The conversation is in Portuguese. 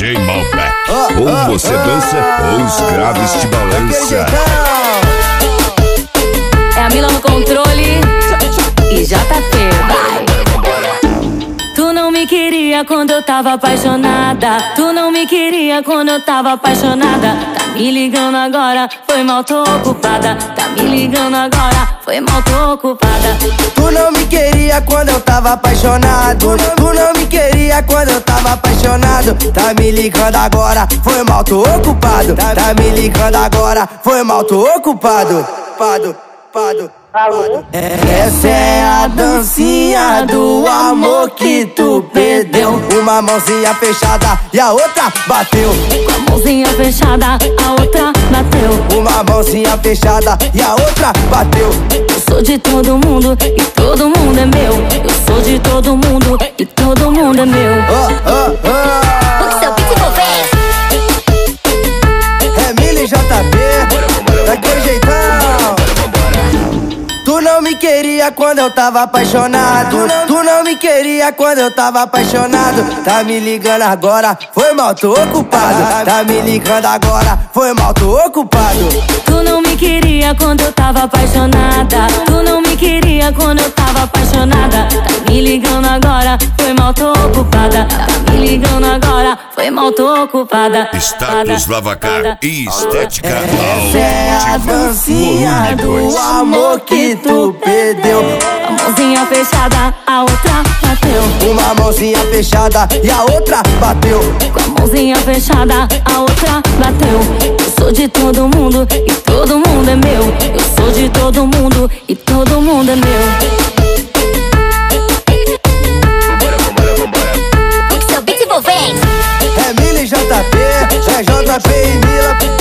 DJ Malbec. Ou você dança ou os graves te balança. É a Mila no controle e JP, vai. Tu não me queria quando eu tava apaixonada. Tu não me queria quando eu tava apaixonada. Tá me ligando agora, foi mal, tô ocupada. Tá me ligando agora, foi mal, tô ocupada. Tu não me queria quando eu tava apaixonado. Tu não me queria quando eu tava apaixonado. Tá me ligando agora, foi mal, tô ocupado. Tá me ligando agora, foi mal, tô ocupado. Essa é a dancinha do amor que tu perdeu. Uma mãozinha fechada e a outra bateu. Com a mãozinha fechada, a outra bateu. Uma mãozinha fechada e a outra bateu. Eu sou de todo mundo e todo mundo é meu. Eu sou de todo mundo e todo mundo é meu. O seu beat envolvente. É Mila e JP, daquele jeitão. Tu não me queria quando eu tava apaixonado. Tu não me queria quando eu tava apaixonado. Tá me ligando agora, foi mal, tô ocupado. Tá me ligando agora, foi mal, tô ocupado. Tu não me queria quando eu tava apaixonada. Tu não me queria quando eu tava apaixonada. Tá me ligando agora, foi mal, tô ocupada. Tá me ligando agora, foi mal, tô ocupada. Status Lavacar e Estética Essa é a dancinha do amor que tu perdeu. A mãozinha fechada, a outra bateu. Uma mãozinha fechada e a outra bateu. Com a mãozinha fechada, a outra bateu. Eu sou de todo mundo e todo mundo é meu. Eu sou de todo mundo e todo mundo é meu. O seu beat envolvente. É Mila e JP, é JP e Mila.